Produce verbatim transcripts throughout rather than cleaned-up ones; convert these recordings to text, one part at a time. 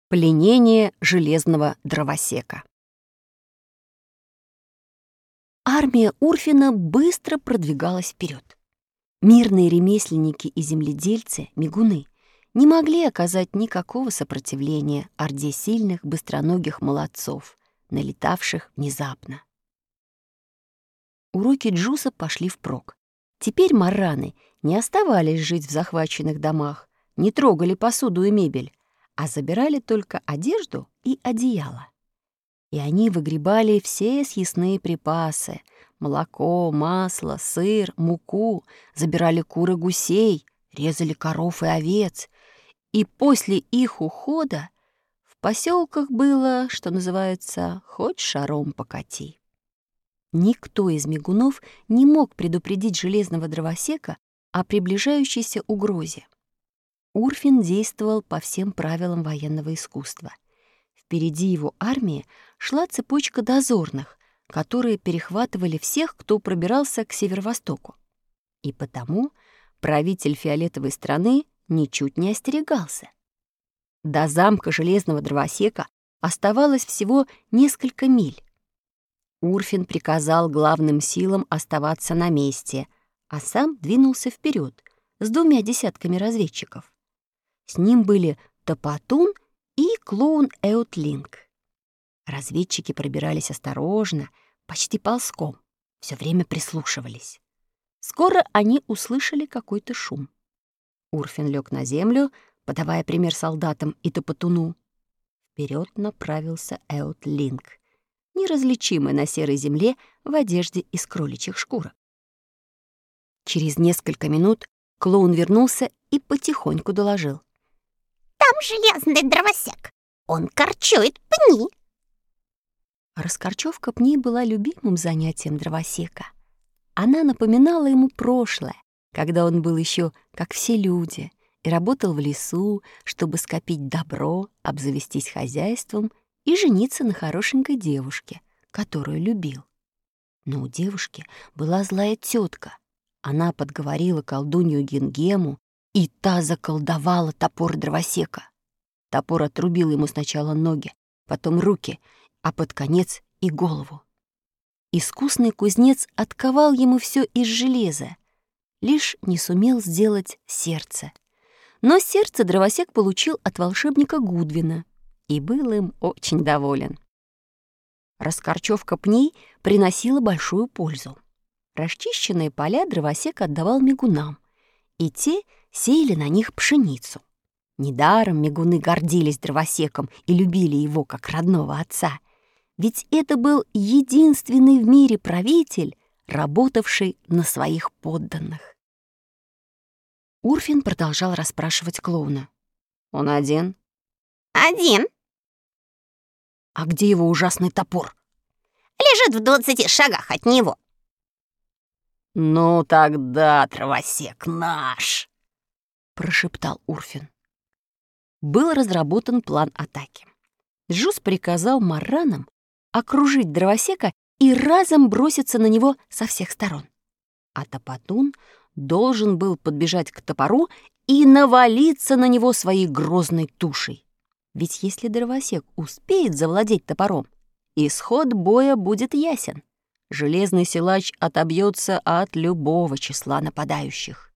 Пленение железного дровосека. Армия Урфина быстро продвигалась вперед. Мирные ремесленники и земледельцы, мигуны, не могли оказать никакого сопротивления орде сильных, быстроногих молодцов, налетавших внезапно. Уроки Джуса пошли впрок. Теперь марраны не оставались жить в захваченных домах, не трогали посуду и мебель, а забирали только одежду и одеяло. И они выгребали все съестные припасы — молоко, масло, сыр, муку, забирали кур и гусей, резали коров и овец. И после их ухода в поселках было, что называется, хоть шаром покати. Никто из мигунов не мог предупредить железного дровосека о приближающейся угрозе. Урфин действовал по всем правилам военного искусства. Впереди его армии шла цепочка дозорных, которые перехватывали всех, кто пробирался к северо-востоку. И потому правитель фиолетовой страны ничуть не остерегался. До замка железного дровосека оставалось всего несколько миль. Урфин приказал главным силам оставаться на месте, а сам двинулся вперед с двумя десятками разведчиков. С ним были Топотун и клоун Эутлинг. Разведчики пробирались осторожно, почти ползком, все время прислушивались. Скоро они услышали какой-то шум. Урфин лег на землю, подавая пример солдатам и Топотуну. Вперед направился Эутлинг, неразличимый на серой земле в одежде из кроличьих шкурок. Через несколько минут клоун вернулся и потихоньку доложил: «Там железный дровосек. Он корчует пни». Раскорчевка пней была любимым занятием дровосека. Она напоминала ему прошлое, когда он был еще как все люди и работал в лесу, чтобы скопить добро, обзавестись хозяйством и жениться на хорошенькой девушке, которую любил. Но у девушки была злая тетка. Она подговорила колдунью Гингему, и та заколдовала топор дровосека. Топор отрубил ему сначала ноги, потом руки, а под конец и голову. Искусный кузнец отковал ему все из железа, лишь не сумел сделать сердце. Но сердце дровосек получил от волшебника Гудвина и был им очень доволен. Раскорчевка пней приносила большую пользу. Расчищенные поля дровосек отдавал мигунам, и те сеяли на них пшеницу. Недаром мигуны гордились дровосеком и любили его как родного отца, ведь это был единственный в мире правитель, работавший на своих подданных. Урфин продолжал расспрашивать клоуна. «Он один?» «Один. «А где его ужасный топор?» Лежит в двадцати шагах от него». «Ну тогда дровосек наш!» — прошептал Урфин. Был разработан план атаки. Джус приказал марранам окружить дровосека и разом броситься на него со всех сторон. А Топотун должен был подбежать к топору и навалиться на него своей грозной тушей. Ведь если дровосек успеет завладеть топором, исход боя будет ясен. Железный силач отобьется от любого числа нападающих.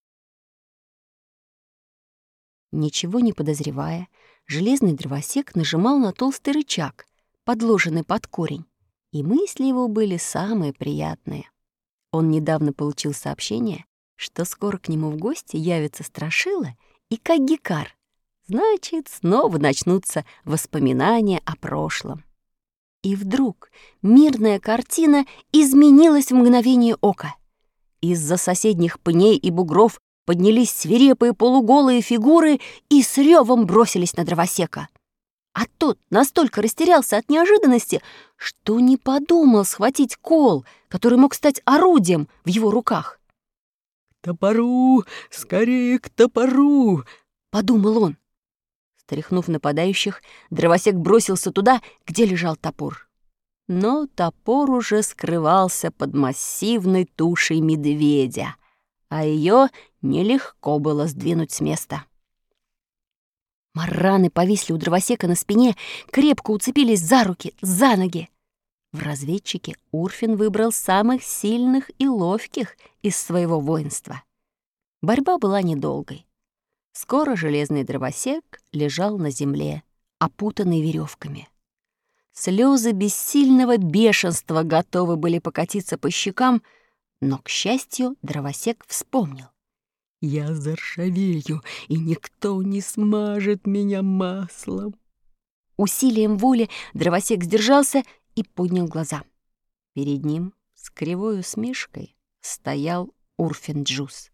Ничего не подозревая, железный дровосек нажимал на толстый рычаг, подложенный под корень, и мысли его были самые приятные. Он недавно получил сообщение, что скоро к нему в гости явится Страшила и Каггикар. Значит, снова начнутся воспоминания о прошлом. И вдруг мирная картина изменилась в мгновение ока. Из-за соседних пней и бугров поднялись свирепые полуголые фигуры и с ревом бросились на дровосека. А тот настолько растерялся от неожиданности, что не подумал схватить кол, который мог стать орудием в его руках. «К топору! Скорее к топору!» — подумал он. Стряхнув нападающих, дровосек бросился туда, где лежал топор. Но топор уже скрывался под массивной тушей медведя, а ее нелегко было сдвинуть с места. Марраны повисли у дровосека на спине, крепко уцепились за руки, за ноги. В разведчике Урфин выбрал самых сильных и ловких из своего воинства. Борьба была недолгой. Скоро железный дровосек лежал на земле, опутанный веревками. Слезы бессильного бешенства готовы были покатиться по щекам, но, к счастью, дровосек вспомнил. Я заржавею, и никто не смажет меня маслом. Усилием воли дровосек сдержался и поднял глаза. Перед ним с кривой усмешкой стоял Урфин Джус.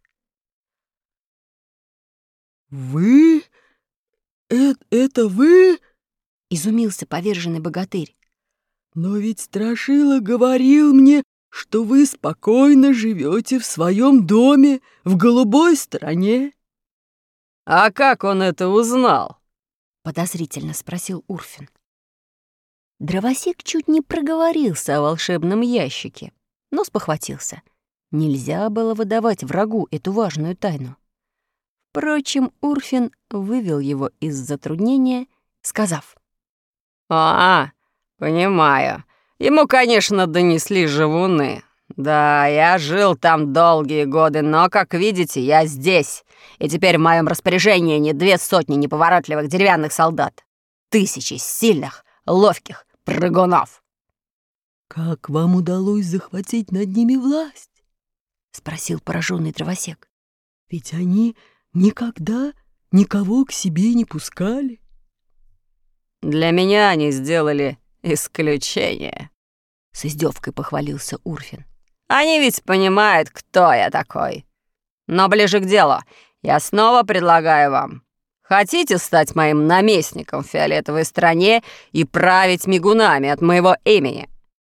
«Вы? Э это вы?» — изумился поверженный богатырь. «Но ведь Страшила говорил мне, что вы спокойно живете в своем доме в голубой стране». «А как он это узнал?» — подозрительно спросил Урфин. Дровосек чуть не проговорился о волшебном ящике, но спохватился. Нельзя было выдавать врагу эту важную тайну. Впрочем, Урфин вывел его из затруднения, сказав: «А, понимаю. Ему, конечно, донесли живуны. Да, я жил там долгие годы, но, как видите, я здесь. И теперь в моем распоряжении не две сотни неповоротливых деревянных солдат. Тысячи сильных, ловких прыгунов». «Как вам удалось захватить над ними власть?» — спросил пораженный дровосек. «Ведь они никогда никого к себе не пускали». «Для меня они сделали исключение», — с издевкой похвалился Урфин. «Они ведь понимают, кто я такой. Но ближе к делу. Я снова предлагаю вам. Хотите стать моим наместником в фиолетовой стране и править мигунами от моего имени?»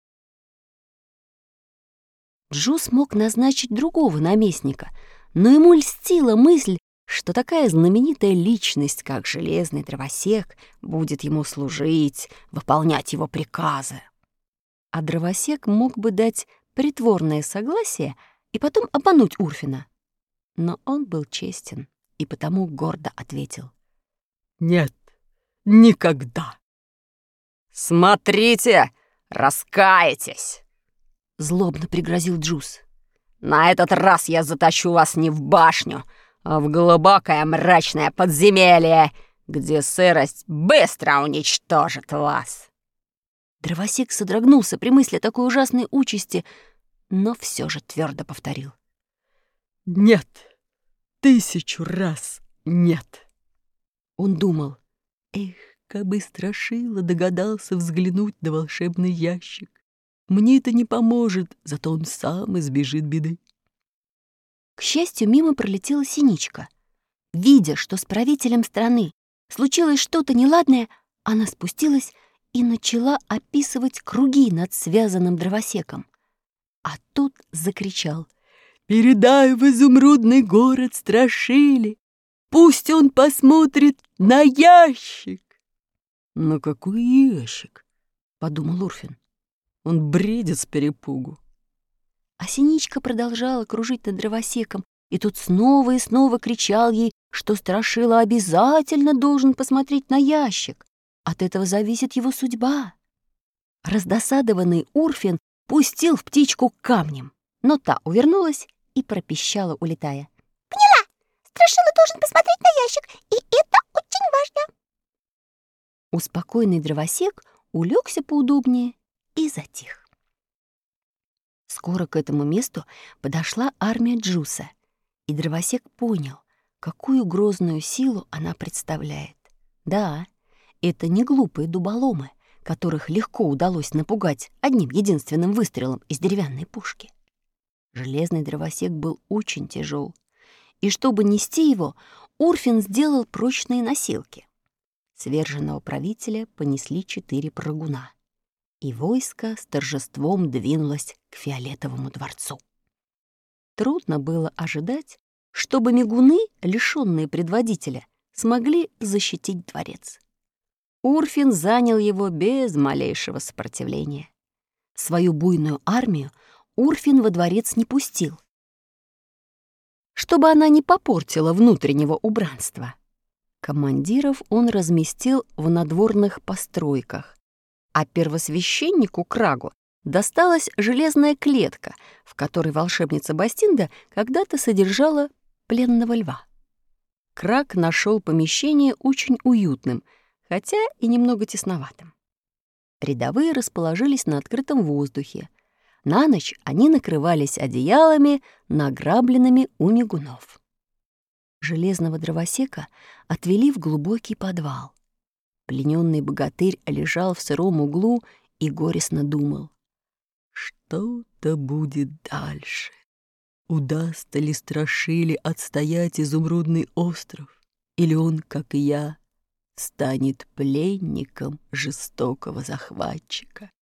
Джус мог назначить другого наместника, но ему льстила мысль, что такая знаменитая личность, как железный дровосек, будет ему служить, выполнять его приказы. А дровосек мог бы дать притворное согласие и потом обмануть Урфина. Но он был честен и потому гордо ответил: «Нет, никогда». «Смотрите, раскаетесь!» — злобно пригрозил Джус. «На этот раз я затащу вас не в башню, а в глубокое мрачное подземелье, где сырость быстро уничтожит вас». Дровосек содрогнулся при мысли такой ужасной участи, но все же твердо повторил: «Нет, тысячу раз нет». Он думал: «Эх, как бы Страшила догадался взглянуть на волшебный ящик. Мне это не поможет, зато он сам избежит беды». К счастью, мимо пролетела Синичка. Видя, что с правителем страны случилось что-то неладное, она спустилась и начала описывать круги над связанным дровосеком. А тот закричал: «Передай в изумрудный город Страшиле, пусть он посмотрит на ящик». «На какой ящик?» — подумал Урфин. «Он бредит с перепугу». А Синичка продолжала кружить над дровосеком, и тут снова и снова кричал ей, что Страшила обязательно должен посмотреть на ящик. От этого зависит его судьба. Раздосадованный Урфин пустил в птичку камнем, но та увернулась и пропищала, улетая: «Поняла! Страшила должен посмотреть на ящик, и это очень важно!» Успокоенный дровосек улегся поудобнее и затих. Скоро к этому месту подошла армия Джуса, и дровосек понял, какую грозную силу она представляет. Да, это не глупые дуболомы, которых легко удалось напугать одним единственным выстрелом из деревянной пушки. Железный дровосек был очень тяжел, и чтобы нести его, Урфин сделал прочные носилки. Сверженного правителя понесли четыре прыгуна, и войско с торжеством двинулось к Фиолетовому дворцу. Трудно было ожидать, чтобы мигуны, лишённые предводителя, смогли защитить дворец. Урфин занял его без малейшего сопротивления. Свою буйную армию Урфин во дворец не пустил, чтобы она не попортила внутреннего убранства. Командиров он разместил в надворных постройках, а первосвященнику Крагу досталась железная клетка, в которой волшебница Бастинда когда-то содержала пленного льва. Краг нашел помещение очень уютным, хотя и немного тесноватым. Рядовые расположились на открытом воздухе. На ночь они накрывались одеялами, награбленными у мигунов. Железного дровосека отвели в глубокий подвал. Плененный богатырь лежал в сыром углу и горестно думал. Что-то будет дальше. Удастся ли Страшиле отстоять изумрудный остров, или он, как и я, станет пленником жестокого захватчика?